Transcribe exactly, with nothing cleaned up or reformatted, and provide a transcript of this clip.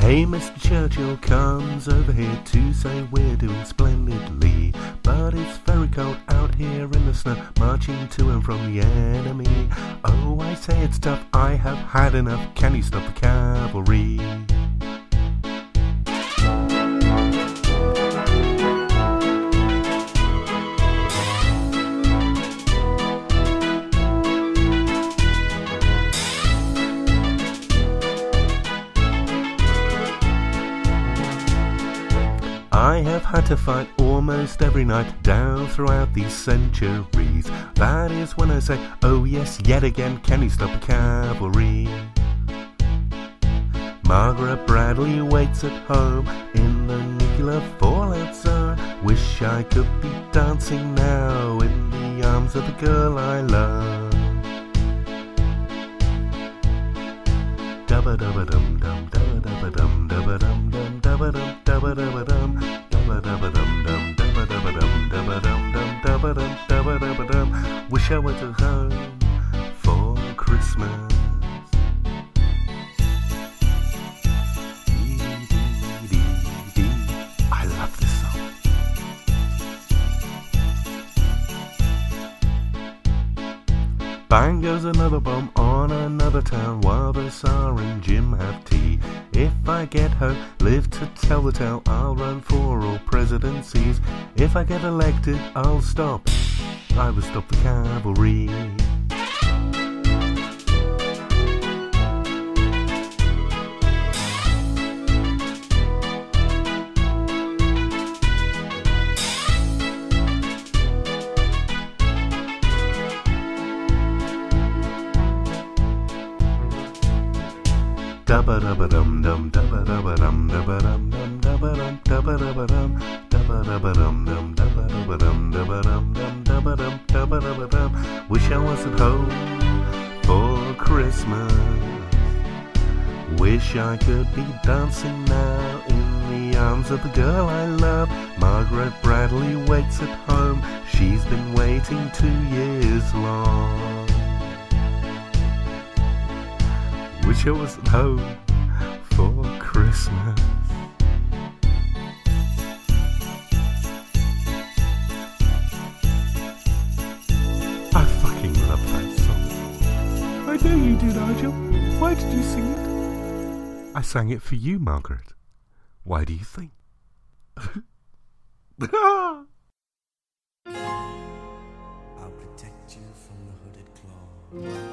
Hey, Mister Churchill comes over here to say we're doing splendidly, but it's very cold out here in the snow, marching to and from the enemy. Oh, I say it's tough, I have had enough, can you stop the cavalry? I have had to fight almost every night down throughout these centuries. That is when I say, oh yes, yet again, can you stop the cavalry? Margaret Bradley waits at home in the nuclear fallout zone. Wish I could be dancing now in the arms of the girl I love. Dubba dubba dum dum dubba dubba dum dubba dum dum dubba dum dubba dubba dum dubba dubba dum dum dubba dubba dum dubba dum dum dubba dum dubba dubba dum. Wish I went to home for Christmas. I love this song. Bang goes another bomb on another town while the Tsar and Jim have tea. If I get home, live to tell the tale, I'll run for all presidencies. If I get elected, I'll stop. I will stop the cavalry. Dubba dubba dum dum dubba dubba dum dubba dum dum dubba dum dubba dubba dum dubba dubba dum dum dubba dubba dum dubba dum dum dubba dum dubba dubba dum. Wish I was at home for Christmas. Wish I could be dancing now in the arms of the girl I love. Margaret Bradley waits at home. She's been waiting two years long. Wish I was at home for Christmas. I fucking love that song. I know you do, Nigel. Why did you sing it? I sang it for you, Margaret. Why do you think? I'll protect you from the hooded claw.